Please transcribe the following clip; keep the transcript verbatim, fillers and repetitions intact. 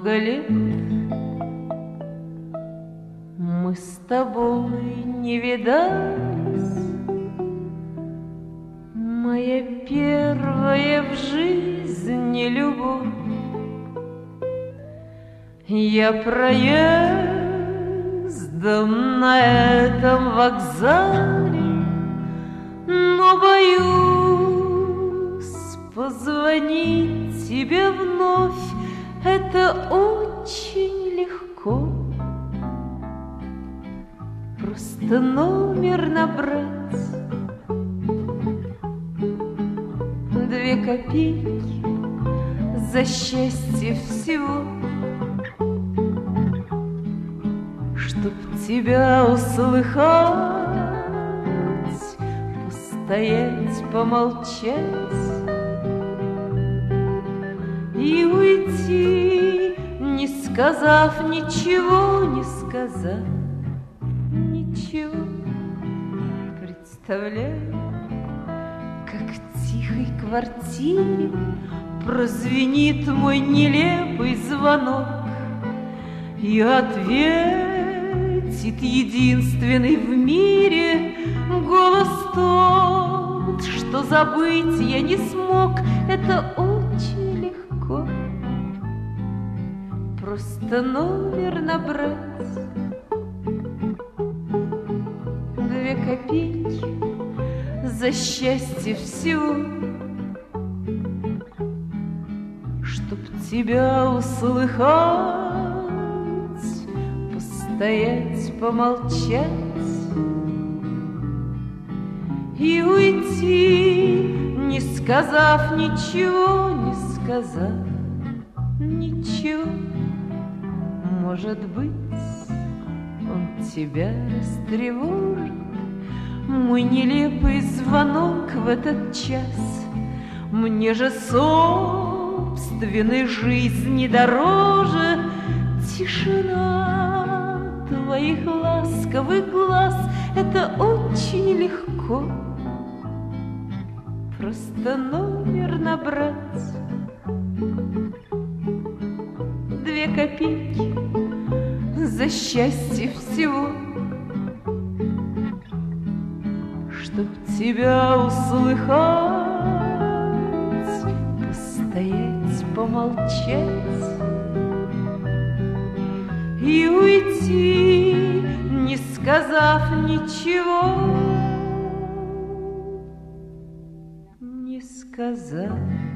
много лет мы с тобой не видались. Моя первая в жизни любовь. Я проездом на этом вокзале, но боюсь позвонить тебе вновь. Это очень легко. Просто номер набрать, две копейки за счастье всего, чтоб тебя услыхать, постоять, помолчать и уйти, не сказав ничего, не сказав ничего. Представляю, как в тихой квартире прозвенит мой нелепый звонок, и ответит единственный в мире голос тот, что забыть я не смог. Это очень легко. Просто номер набрать, две копейки за счастье всего, чтоб тебя услыхать, постоять, помолчать и уйти, не сказав ничего, не сказав ничего. Может быть, он тебя растревожит, мой нелепый звонок в этот час. Мне же собственной жизни дороже тишина твоих ласковых глаз. Это очень легко. Просто номер набрать, две копейки за счастье всего, чтоб тебя услыхать, постоять, помолчать и уйти, не сказав ничего, не сказав